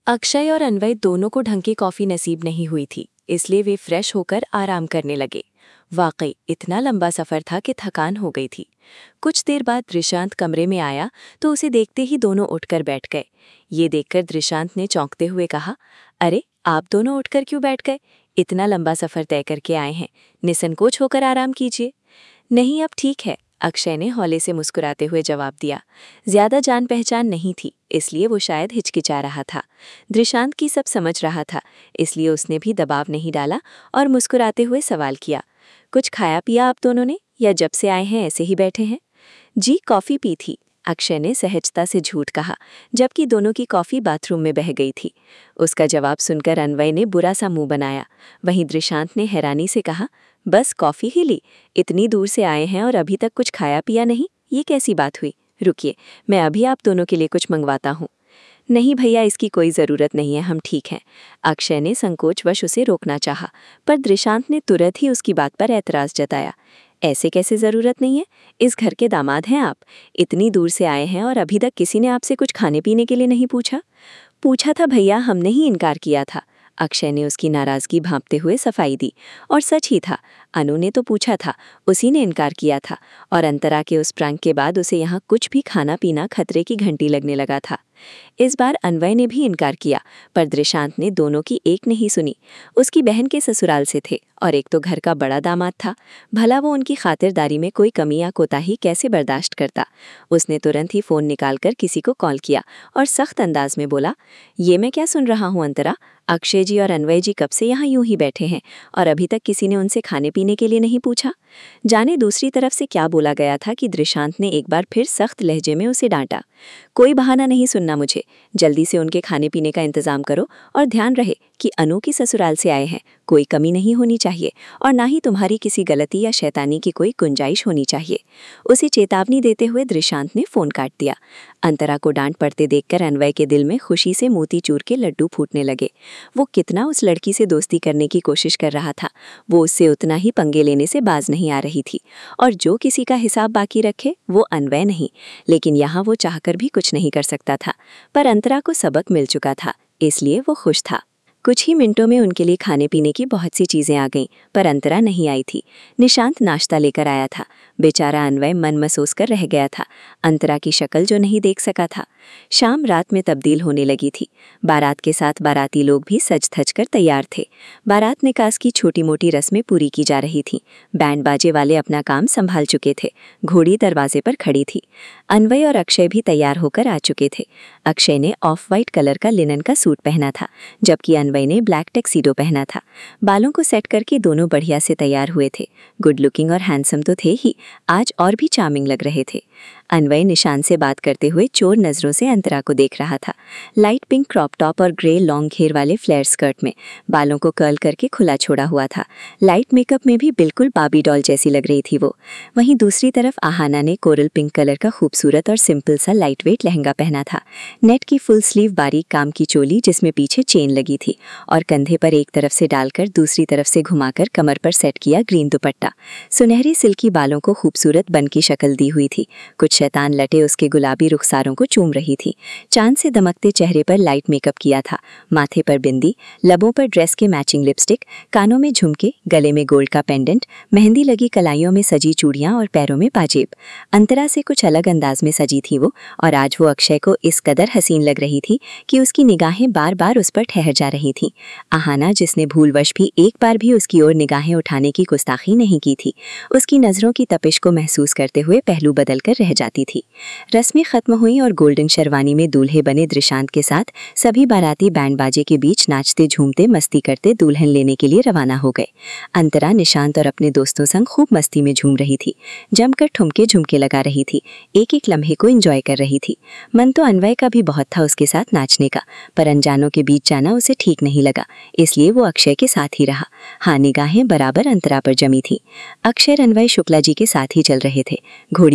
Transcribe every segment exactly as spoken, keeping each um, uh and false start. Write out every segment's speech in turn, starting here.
अक्षय और अन्वय दोनों को ढंग की कॉफी नसीब नहीं हुई थी, इसलिए वे फ्रेश होकर आराम करने लगे। वाकई इतना लंबा सफर था कि थकान हो गई थी। कुछ देर बाद दृशांत कमरे में आया तो उसे देखते ही दोनों उठकर बैठ गए। ये देखकर दृशांत ने चौंकते हुए कहा, अरे आप दोनों उठकर क्यों बैठ गए? इतना लंबा सफर तय करके आए हैं, निसंकोच होकर आराम कीजिए। नहीं, अब ठीक है, अक्षय ने हौले से मुस्कुराते हुए जवाब दिया। ज्यादा जान पहचान नहीं थी, इसलिए वो शायद हिचकिचा रहा था। दृशांत की सब समझ रहा था, इसलिए उसने भी दबाव नहीं डाला और मुस्कुराते हुए सवाल किया, कुछ खाया पिया आप दोनों ने, या जब से आए हैं ऐसे ही बैठे हैं? जी, कॉफी पी थी, अक्षय ने सहजता से झूठ कहा, जबकि दोनों की कॉफी बाथरूम में बह गई थी। उसका जवाब सुनकर अन्वय ने बुरा सा मुंह बनाया। वहीं दृशांत ने हैरानी से कहा, बस कॉफी ही ली? इतनी दूर से आए हैं और अभी तक कुछ खाया पिया नहीं, ये कैसी बात हुई? रुकिए, मैं अभी आप दोनों के लिए कुछ मंगवाता हूँ। नहीं भैया, इसकी कोई ज़रूरत नहीं है, हम ठीक हैं। अक्षय ने संकोचवश उसे रोकना चाहा, पर दृशांत ने तुरंत ही उसकी बात पर ऐतराज़ जताया। ऐसे कैसे ज़रूरत नहीं है? इस घर के दामाद हैं आप, इतनी दूर से आए हैं और अभी तक किसी ने आपसे कुछ खाने पीने के लिए नहीं पूछा? पूछा था भैया, हमने ही इनकार किया था। अक्षय ने उसकी नाराज़गी भांपते हुए सफाई दी। और सच ही था, अनु ने तो पूछा था, उसी ने इनकार किया था, और अंतरा के उस प्रंक के बाद उसे यहाँ कुछ भी खाना पीना खतरे की घंटी लगने लगा था। इस बार अन्वय ने भी इनकार किया, पर दृशांत ने दोनों की एक नहीं सुनी। उसकी बहन के ससुराल से थे और एक तो घर का बड़ा दामाद था, भला वो उनकी खातिरदारी में कोई कमी या कोताही कैसे बर्दाश्त करता। उसने तुरंत ही फ़ोन निकालकर किसी को कॉल किया और सख्त अंदाज में बोला, ये मैं क्या सुन रहा हूँ अंतरा, अक्षय जी और अन्वय जी कब से यहाँ यूं ही बैठे हैं और अभी तक किसी ने उनसे खाने पीने के लिए नहीं पूछा? जाने दूसरी तरफ से क्या बोला गया था कि दृशांत ने एक बार फिर सख्त लहजे में उसे डांटा। कोई बहाना नहीं सुनना मुझे, जल्दी से उनके खाने पीने का इंतजाम करो और ध्यान रहे कि अनु की ससुराल से आए हैं, कोई कमी नहीं होनी चाहिए और ना ही तुम्हारी किसी गलती या शैतानी की कोई गुंजाइश होनी चाहिए। उसे चेतावनी देते हुए दृशांत ने फोन काट दिया। अंतरा को डांट पड़ते देखकर अन्वय के दिल में खुशी से मोतीचूर के लड्डू फूटने लगे। वो कितना उस लड़की से दोस्ती करने की कोशिश कर रहा था, वो उससे उतना ही पंगे लेने से बाज नहीं आ रही थी। और जो किसी का हिसाब बाकी रखे वो अन्वय नहीं, लेकिन यहाँ वो चाहकर भी कुछ नहीं कर सकता था। पर अंतरा को सबक मिल चुका था, इसलिए वो खुश था। कुछ ही मिनटों में उनके लिए खाने पीने की बहुत सी चीजें आ गईं, पर अंतरा नहीं आई थी। निशांत नाश्ता लेकर आया था। बेचारा अन्वय मन महसूस कर रह गया था, अंतरा की शक्ल जो नहीं देख सका था। शाम रात में तब्दील होने लगी थी। बारात के साथ बाराती लोग भी सज धज कर तैयार थे। बारात निकास की छोटी मोटी रस्में पूरी की जा रही थीं। बैंड बाजे वाले अपना काम संभाल चुके थे। घोड़ी दरवाजे पर खड़ी थी। अन्वय और अक्षय भी तैयार होकर आ चुके थे। अक्षय ने ऑफ वाइट कलर का लिनन का सूट पहना था, जबकि अन्वय ने ब्लैक टैक्सीडो पहना था। बालों को सेट करके दोनों बढ़िया से तैयार हुए थे। गुड लुकिंग और हैंडसम तो थे ही, आज और भी चार्मिंग लग रहे थे। अन्वय निशान से बात करते हुए चोर नजरों से अंतरा को देख रहा था। लाइट पिंक क्रॉप टॉप और ग्रे लॉन्ग घेर वाले फ्लेयर स्कर्ट में, बालों को कर्ल करके खुला छोड़ा हुआ था। लाइट मेकअप में भी बिल्कुल बाबी डॉल जैसी लग रही थी वो। वहीं दूसरी तरफ आहाना ने कोरल पिंक कलर का खूबसूरत और सिंपल सा लाइट वेट लहंगा पहना था। नेट की फुल स्लीव बारीक काम की चोली जिसमें पीछे चेन लगी थी और कंधे पर एक तरफ से डालकर दूसरी तरफ से घुमाकर कमर पर सेट किया ग्रीन दुपट्टा। सुनहरी सिल्की बालों को खूबसूरत बन की शक्ल दी हुई थी। कुछ शैतान लटे उसके गुलाबी रुखसारों को चूम रही थी। चांद से दमकते चेहरे पर लाइट मेकअप किया था। माथे पर बिंदी, लबों पर ड्रेस के मैचिंग लिपस्टिक, कानों में झुमके, गले में गोल्ड का पेंडेंट, मेहंदी लगी कलाइयों में सजी चूड़ियां और पैरों में पाजेब। अंतरा से कुछ अलग अंदाज में सजी थी वो, और आज वो अक्षय को इस कदर हसीन लग रही थी कि उसकी निगाहें बार बार उस पर ठहर जा रही थीं। आहाना, जिसने भूलवश भी एक बार भी उसकी ओर निगाहें उठाने की गुस्ताखी नहीं की थी, उसकी नजरों की तपिश को महसूस करते हुए पहलू बदल कर रह जाती थी। रस्में खत्म हुई और गोल्डन शेरवानी में दूल्हे बने दृशांत के साथ सभी बाराती बैंड बाजे के बीच नाचते झूमते मस्ती करते दुल्हन लेने के लिए रवाना हो गए। अंतरा निशांत और अपने दोस्तों संग खूब मस्ती में झूम रही थी, जमकर ठुमके झुमके लगा रही थी, एक एक लम्हे को एंजॉय कर रही थी। मन तो अन्वय का भी बहुत था उसके साथ नाचने का, पर अनजानों के बीच जाना उसे ठीक नहीं लगा, इसलिए वो अक्षय के साथ ही रहा। हाँ, निगाहें बराबर अंतरा पर जमी थी। अक्षय अन्वय शुक्ला जी के साथ ही चल रहे थे। घोड़ी पर बैठा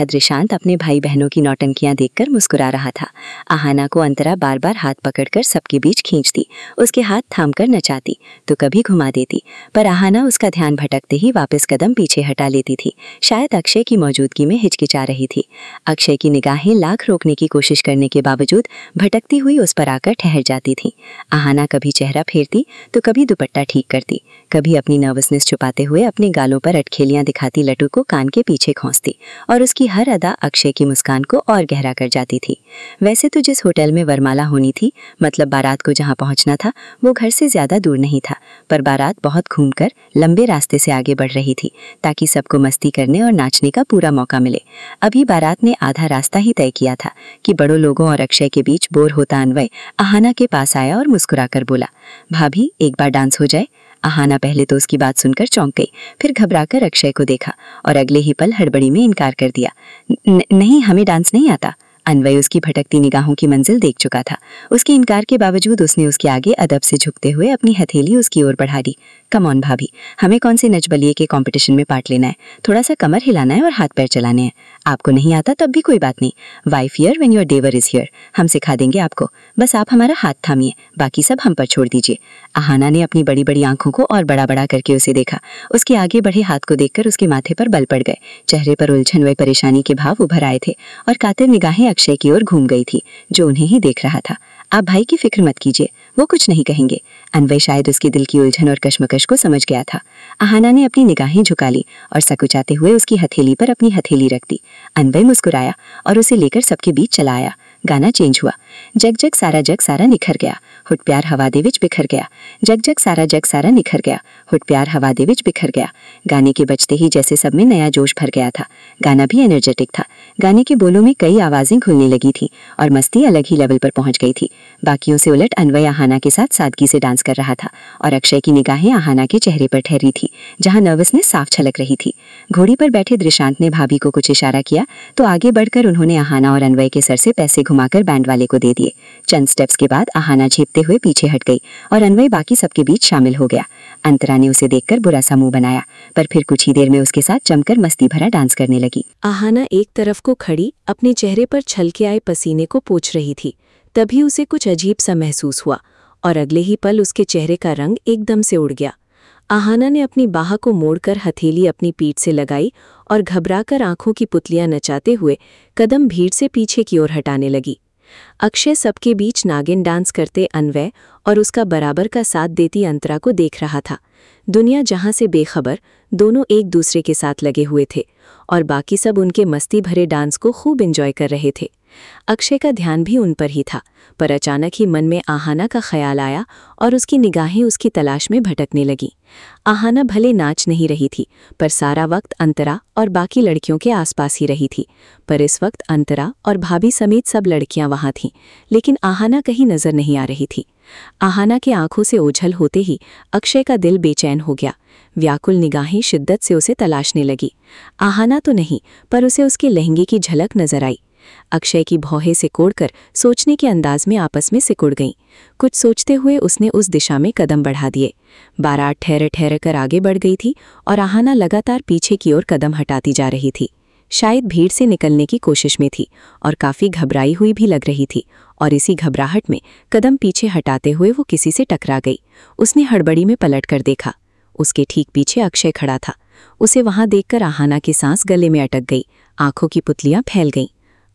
बैठा दृशांत अपने भाई बहनों की नौटंकियां देखकर मुस्कुरा रहा था। आहाना को अंतरा बार बार हाथ पकड़कर सबके बीच खींचती, उसके हाथ थामकर नचाती तो कभी घुमा देती, पर आहाना उसका ध्यान भटकते ही वापस कदम पीछे हटा लेती थी। शायद अक्षय की मौजूदगी में हिचकिचा रही थी। अक्षय की निगाहें लाख रोकने की कोशिश करने के बावजूद भटकती हुई उस पर आकर ठहर जाती थी। आहाना कभी चेहरा फेरती तो कभी दुपट्टा ठीक करती, कभी अपनी नर्वसनेस छुपाते हुए अपने गालों पर अटखेलियां दिखाती लट्टू को कान के पीछे खौंसती, और उसकी हर अदा अक्षय की मुस्कान को और गहरा कर जाती थी। वैसे तो जिस होटल में वरमाला होनी थी, मतलब बारात को जहां पहुंचना था, वो घर से ज्यादा दूर नहीं था, पर बारात बहुत घूमकर लंबे रास्ते से आगे बढ़ रही थी ताकि सबको मस्ती करने और नाचने का पूरा मौका मिले। अभी बारात ने आधा रास्ता ही तय किया था कि बड़ों लोगों और अक्षय के बीच बोर होता अन्वय आहाना के पास आया और मुस्कुराकर बोला, भाभी एक बार डांस हो जाए। आहाना पहले तो उसकी बात सुनकर चौंक गई, फिर घबराकर अक्षय को देखा और अगले ही पल हड़बड़ी में इनकार कर दिया। नहीं, हमें डांस नहीं आता। अन्वय उसकी भटकती निगाहों की मंजिल देख चुका था। उसके इनकार के बावजूद उसने उसके आगे अदब से झुकते हुए अपनी हथेली उसकी ओर बढ़ा दी। कम ऑन भाभी, हमें कौन से नच बलिए के कंपटीशन में पार्ट लेना है, थोड़ा सा कमर हिलाना है और हाथ पैर चलाने हैं। आपको नहीं आता तब भी कोई बात नहीं, wife here when your devar is here, हम सिखा देंगे आपको, बस आप हमारा हाथ थामिए, बाकी सब हम पर छोड़ दीजिए। आहाना ने अपनी बड़ी बड़ी आंखों को और बड़ा बड़ा करके उसे देखा। उसके आगे बढ़े हाथ को देखकर उसके माथे पर बल पड़ गए, चेहरे पर उलझन व परेशानी के भाव उभर आए थे और कातिल निगाहें अक्षय की ओर घूम गई थी, जो उन्हें ही देख रहा था। आप भाई की फिक्र मत कीजिए, वो कुछ नहीं कहेंगे। अन्वय शायद उसके दिल की उलझन और कश्मकश को समझ गया था। आहाना ने अपनी निगाहें झुका ली और सकुचाते हुए उसकी हथेली पर अपनी हथेली रख दी। अन्वय मुस्कुराया और उसे लेकर सबके बीच चला आया। गाना चेंज हुआ। जग जग सारा जग सारा निखर गया, हुट प्यार हवा दे विच बिखर गया। जग जग सारा जग सारा निखर गया, हुट प्यार हवा दे विच बिखर गया। गाने के बजते ही जैसे सब में नया जोश भर गया था। गाना भी एनर्जेटिक था। गाने के बोलों में कई आवाजें खुलने लगी थी और मस्ती अलग ही लेवल पर पहुंच गई थी। बाकियों से उलट अन्वय आहाना के साथ सादगी से डांस कर रहा था और अक्षय की निगाहें आहाना के चेहरे पर ठहरी थी, जहां नर्वसनेस साफ छलक रही थी। घोड़ी पर बैठे दृशांत ने भाभी को कुछ इशारा किया तो आगे बढ़कर उन्होंने आहाना और अन्वय के सर से पैसे घुमाकर बैंड वाले को दे दिए। चंद स्टेप्स के बाद आहाना झेपते हुए पीछे हट गई और अन्वय बाकी सबके बीच शामिल हो गया। अंतरा ने उसे देखकर बुरा सा मुंह बनाया, पर फिर कुछ ही देर में उसके साथ जमकर मस्ती भरा डांस करने लगी। आहाना एक तरफ को खड़ी अपने चेहरे पर छलके आए पसीने को पोंछ रही थी। तभी उसे कुछ अजीब सा महसूस हुआ और अगले ही पल उसके चेहरे का रंग एकदम से उड़ गया। आहाना ने अपनी बाह को मोड़कर हथेली अपनी पीठ से लगाई और घबराकर आंखों की पुतलियां नचाते हुए कदम भीड़ से पीछे की ओर हटाने लगी। अक्षय सबके बीच नागिन डांस करते अन्वय और उसका बराबर का साथ देती अंतरा को देख रहा था। दुनिया जहां से बेखबर, दोनों एक दूसरे के साथ लगे हुए थे और बाकी सब उनके मस्ती भरे डांस को खूब एंजॉय कर रहे थे। अक्षय का ध्यान भी उन पर ही था, पर अचानक ही मन में आहाना का ख्याल आया और उसकी निगाहें उसकी तलाश में भटकने लगीं। आहाना भले नाच नहीं रही थी, पर सारा वक्त अंतरा और बाकी लड़कियों के आसपास ही रही थी। पर इस वक्त अंतरा और भाभी समेत सब लड़कियां वहां थीं, लेकिन आहाना कहीं नजर नहीं आ रही थी। आहाना के आंखों से ओझल होते ही अक्षय का दिल बेचैन हो गया। व्याकुल निगाहें शिद्दत से उसे तलाशने लगी। आहाना तो नहीं, पर उसे उसके लहंगे की झलक नजर आई। अक्षय की भौहें सिकोड़कर सोचने के अंदाज में आपस में सिकुड़ गईं। कुछ सोचते हुए उसने उस दिशा में कदम बढ़ा दिए। बारात ठहर ठहर कर आगे बढ़ गई थी और आहाना लगातार पीछे की ओर कदम हटाती जा रही थी। शायद भीड़ से निकलने की कोशिश में थी और काफी घबराई हुई भी लग रही थी, और इसी घबराहट में कदम पीछे हटाते हुए वो किसी से टकरा गई। उसने हड़बड़ी में पलट कर देखा। उसके ठीक पीछे अक्षय खड़ा था। उसे वहां देखकर आहाना की सांस गले में अटक गई, आंखों की पुतलियां फैल गईं।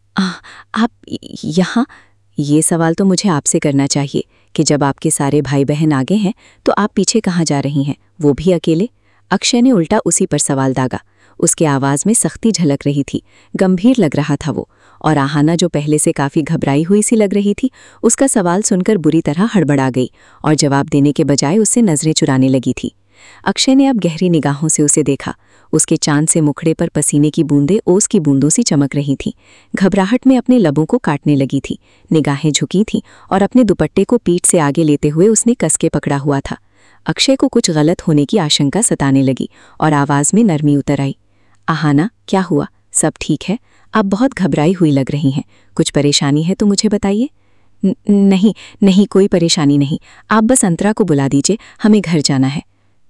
आप यहाँ? ये सवाल तो मुझे आपसे करना चाहिए कि जब आपके सारे भाई बहन आगे हैं तो आप पीछे कहाँ जा रही हैं, वो भी अकेले? अक्षय ने उल्टा उसी पर सवाल दागा। उसके आवाज में सख्ती झलक रही थी, गंभीर लग रहा था वो। और आहाना जो पहले से काफी घबराई हुई सी लग रही थी, उसका सवाल सुनकर बुरी तरह हड़बड़ा गई और जवाब देने के बजाय उससे नजरें चुराने लगी थी। अक्षय ने अब गहरी निगाहों से उसे देखा। उसके चांद से मुखड़े पर पसीने की बूंदें ओस की बूंदों सी चमक रही थीं। घबराहट में अपने लबों को काटने लगी थी, निगाहें झुकी थीं और अपने दुपट्टे को पीठ से आगे लेते हुए उसने कस के पकड़ा हुआ था। अक्षय को कुछ गलत होने की आशंका सताने लगी और आवाज में नरमी उतर आई। आहाना, क्या हुआ? सब ठीक है? आप बहुत घबराई हुई लग रही हैं। कुछ परेशानी है तो मुझे बताइए। नहीं नहीं, कोई परेशानी नहीं। आप बस अंतरा को बुला दीजिए, हमें घर जाना है।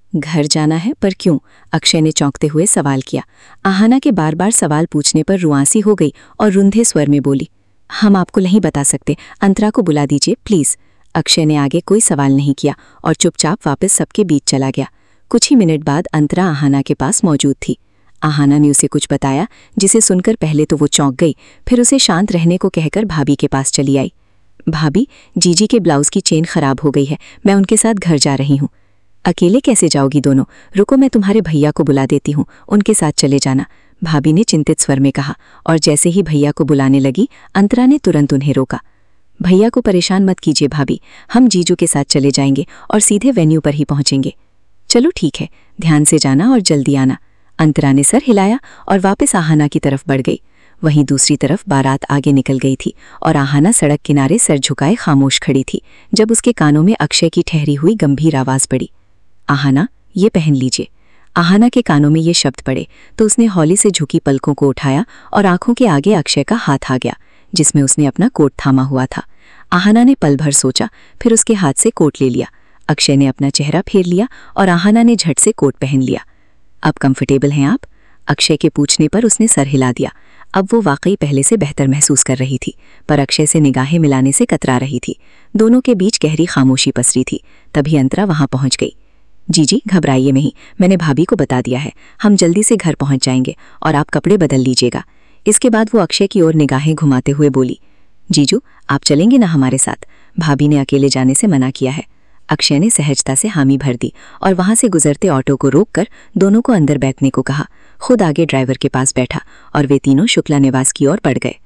घर जाना है, पर क्यों? अक्षय ने चौंकते हुए सवाल किया। आहाना के बार बार सवाल पूछने पर रुआंसी हो गई और रुंधे स्वर में बोली, हम आपको नहीं बता सकते, अंतरा को बुला दीजिए प्लीज। अक्षय ने आगे कोई सवाल नहीं किया और चुपचाप वापस सबके बीच चला गया। कुछ ही मिनट बाद अंतरा आहाना के पास मौजूद थी। आहाना ने उसे कुछ बताया, जिसे सुनकर पहले तो वो चौंक गई, फिर उसे शांत रहने को कहकर भाभी के पास चली आई। भाभी, जीजी के ब्लाउज की चेन खराब हो गई है, मैं उनके साथ घर जा रही हूँ। अकेले कैसे जाओगी दोनों? रुको, मैं तुम्हारे भैया को बुला देती हूँ, उनके साथ चले जाना, भाभी ने चिंतित स्वर में कहा। और जैसे ही भैया को बुलाने लगी, अंतरा ने तुरंत उन्हें रोका। भैया को परेशान मत कीजिए भाभी, हम जीजू के साथ चले जाएंगे और सीधे वेन्यू पर ही पहुंचेंगे। चलो ठीक है, ध्यान से जाना और जल्दी आना। अंतरा ने सर हिलाया और वापस आहाना की तरफ बढ़ गई। वहीं दूसरी तरफ बारात आगे निकल गई थी और आहाना सड़क किनारे सर झुकाए खामोश खड़ी थी, जब उसके कानों में अक्षय की ठहरी हुई गंभीर आवाज पड़ी, आहाना, ये पहन लीजिए। आहाना के कानों में ये शब्द पड़े तो उसने हौली से झुकी पलकों को उठाया और आंखों के आगे अक्षय का हाथ आ गया, जिसमें उसने अपना कोट थामा हुआ था। आहाना ने पल भर सोचा, फिर उसके हाथ से कोट ले लिया। अक्षय ने अपना चेहरा फेर लिया और आहाना ने झट से कोट पहन लिया। अब कंफर्टेबल हैं आप? अक्षय के पूछने पर उसने सर हिला दिया। अब वो वाकई पहले से बेहतर महसूस कर रही थी, पर अक्षय से निगाहें मिलाने से कतरा रही थी। दोनों के बीच गहरी खामोशी पसरी थी। तभी अंतरा वहां पहुंच गई। जीजी, घबराइए नहीं, मैंने भाभी को बता दिया है, हम जल्दी से घर पहुंच जाएंगे और आप कपड़े बदल लीजिएगा। इसके बाद वो अक्षय की ओर निगाहें घुमाते हुए बोली, जीजू, आप चलेंगे ना हमारे साथ? भाभी ने अकेले जाने से मना किया है। अक्षय ने सहजता से हामी भर दी और वहां से गुजरते ऑटो को रोककर दोनों को अंदर बैठने को कहा। खुद आगे ड्राइवर के पास बैठा और वे तीनों शुक्ला निवास की ओर बढ़ गए।